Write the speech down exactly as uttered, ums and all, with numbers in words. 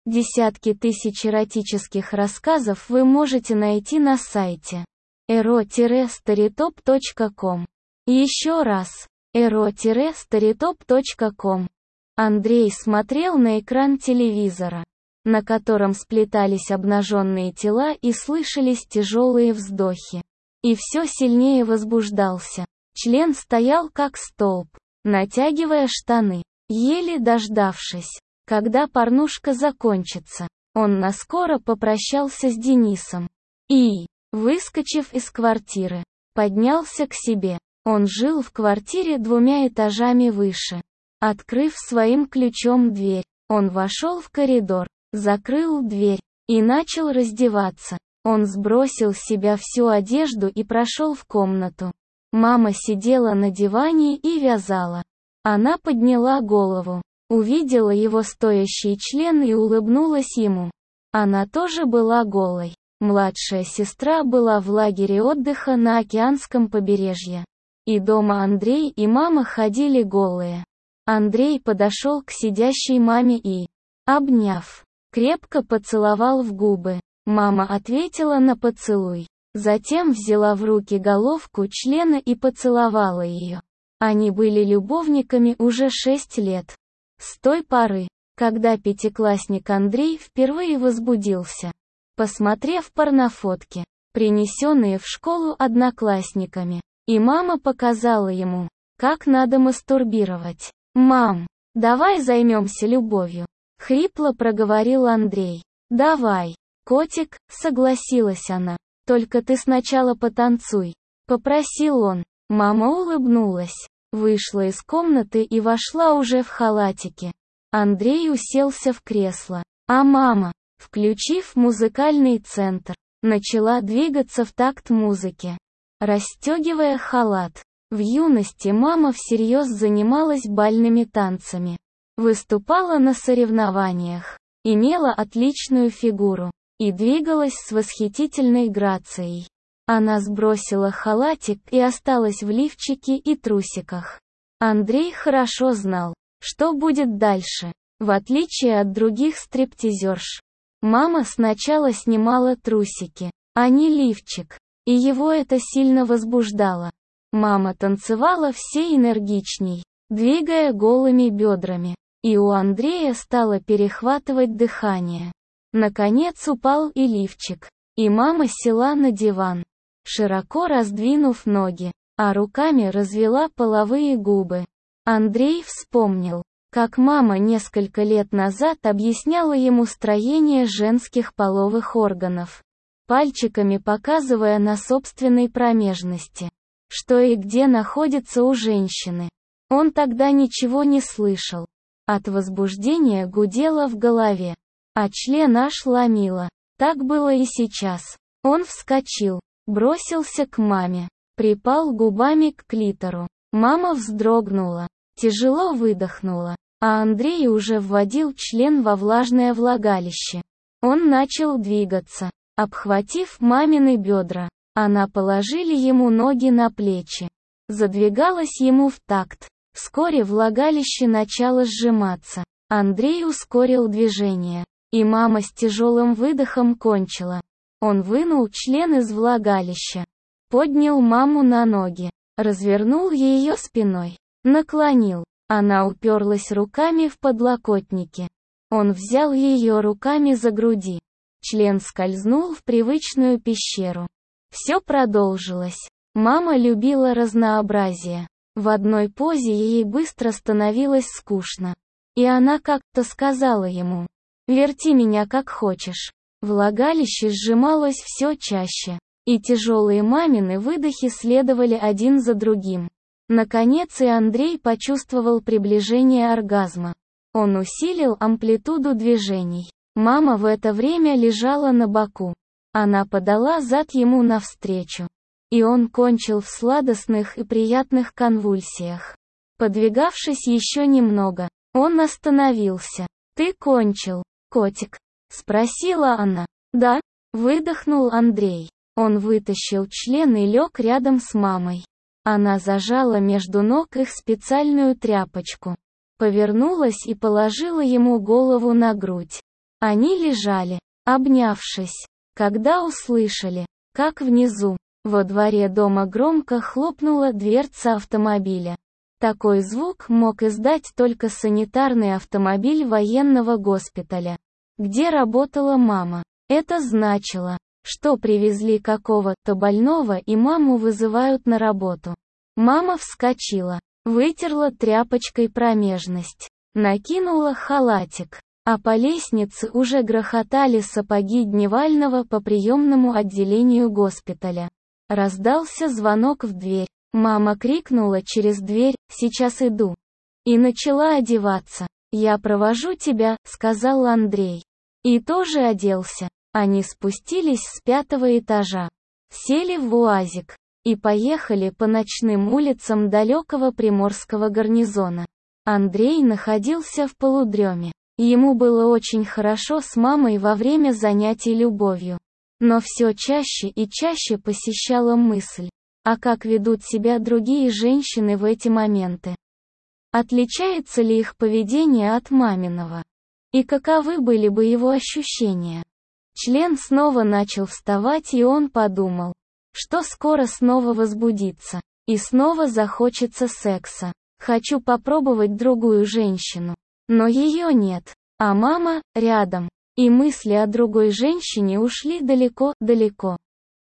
Десятки тысяч эротических рассказов вы можете найти на сайте эро старитоп точка ком. Еще раз, эро старитоп точка ком. Андрей смотрел на экран телевизора, на котором сплетались обнаженные тела и слышались тяжелые вздохи. И все сильнее возбуждался. Член стоял как столб, натягивая штаны. Еле дождавшись, когда порнушка закончится, он наскоро попрощался с Денисом. И, выскочив из квартиры, поднялся к себе. Он жил в квартире двумя этажами выше. Открыв своим ключом дверь, он вошел в коридор, закрыл дверь и начал раздеваться. Он сбросил с себя всю одежду и прошел в комнату. Мама сидела на диване и вязала. Она подняла голову, увидела его стоящий член и улыбнулась ему. Она тоже была голой. Младшая сестра была в лагере отдыха на океанском побережье. И дома Андрей и мама ходили голые. Андрей подошел к сидящей маме и, обняв, крепко поцеловал в губы. Мама ответила на поцелуй. Затем взяла в руки головку члена и поцеловала ее. Они были любовниками уже шесть лет. С той поры, когда пятиклассник Андрей впервые возбудился, посмотрев порнофотки, принесенные в школу одноклассниками, и мама показала ему, как надо мастурбировать. «Мам, давай займемся любовью», — хрипло проговорил Андрей. «Давай, котик», — согласилась она. «Только ты сначала потанцуй», — попросил он. Мама улыбнулась, вышла из комнаты и вошла уже в халатике. Андрей уселся в кресло, а мама, включив музыкальный центр, начала двигаться в такт музыке, расстегивая халат. В юности мама всерьез занималась бальными танцами, выступала на соревнованиях, имела отличную фигуру и двигалась с восхитительной грацией. Она сбросила халатик и осталась в лифчике и трусиках. Андрей хорошо знал, что будет дальше. В отличие от других стриптизерш, мама сначала снимала трусики, а не лифчик, и его это сильно возбуждало. Мама танцевала все энергичней, двигая голыми бедрами, и у Андрея стало перехватывать дыхание. Наконец упал и лифчик, и мама села на диван, широко раздвинув ноги, а руками развела половые губы. Андрей вспомнил, как мама несколько лет назад объясняла ему строение женских половых органов, пальчиками показывая на собственной промежности, что и где находится у женщины. Он тогда ничего не слышал. От возбуждения гудело в голове, а член аж ломило. Так было и сейчас. Он вскочил, бросился к маме, припал губами к клитору. Мама вздрогнула, тяжело выдохнула, а Андрей уже вводил член во влажное влагалище. Он начал двигаться, обхватив мамины бедра. Она положили ему ноги на плечи. Задвигалась ему в такт. Вскоре влагалище начало сжиматься. Андрей ускорил движение, и мама с тяжелым выдохом кончила. Он вынул член из влагалища, поднял маму на ноги, развернул ее спиной, наклонил. Она уперлась руками в подлокотники. Он взял ее руками за груди. Член скользнул в привычную пещеру. Все продолжилось. Мама любила разнообразие. В одной позе ей быстро становилось скучно. И она как-то сказала ему: «Верти меня как хочешь». Влагалище сжималось все чаще, и тяжелые мамины выдохи следовали один за другим. Наконец и Андрей почувствовал приближение оргазма. Он усилил амплитуду движений. Мама в это время лежала на боку. Она подала зад ему навстречу. И он кончил в сладостных и приятных конвульсиях. Подвигавшись еще немного, он остановился. «Ты кончил, котик?» — спросила она. «Да», — выдохнул Андрей. Он вытащил член и лег рядом с мамой. Она зажала между ног их специальную тряпочку. Повернулась и положила ему голову на грудь. Они лежали, обнявшись, когда услышали, как внизу, во дворе дома громко хлопнула дверца автомобиля. Такой звук мог издать только санитарный автомобиль военного госпиталя, где работала мама. Это значило, что привезли какого-то больного и маму вызывают на работу. Мама вскочила, вытерла тряпочкой промежность, накинула халатик, а по лестнице уже грохотали сапоги Дневального по приемному отделению госпиталя. Раздался звонок в дверь. Мама крикнула через дверь: «Сейчас иду». И начала одеваться. «Я провожу тебя», — сказал Андрей. И тоже оделся. Они спустились с пятого этажа, сели в УАЗик и поехали по ночным улицам далекого приморского гарнизона. Андрей находился в полудреме. Ему было очень хорошо с мамой во время занятий любовью. Но все чаще и чаще посещала мысль: а как ведут себя другие женщины в эти моменты? Отличается ли их поведение от маминого? И каковы были бы его ощущения? Член снова начал вставать, и он подумал, что скоро снова возбудится, и снова захочется секса. Хочу попробовать другую женщину. Но ее нет, а мама рядом. И мысли о другой женщине ушли далеко-далеко.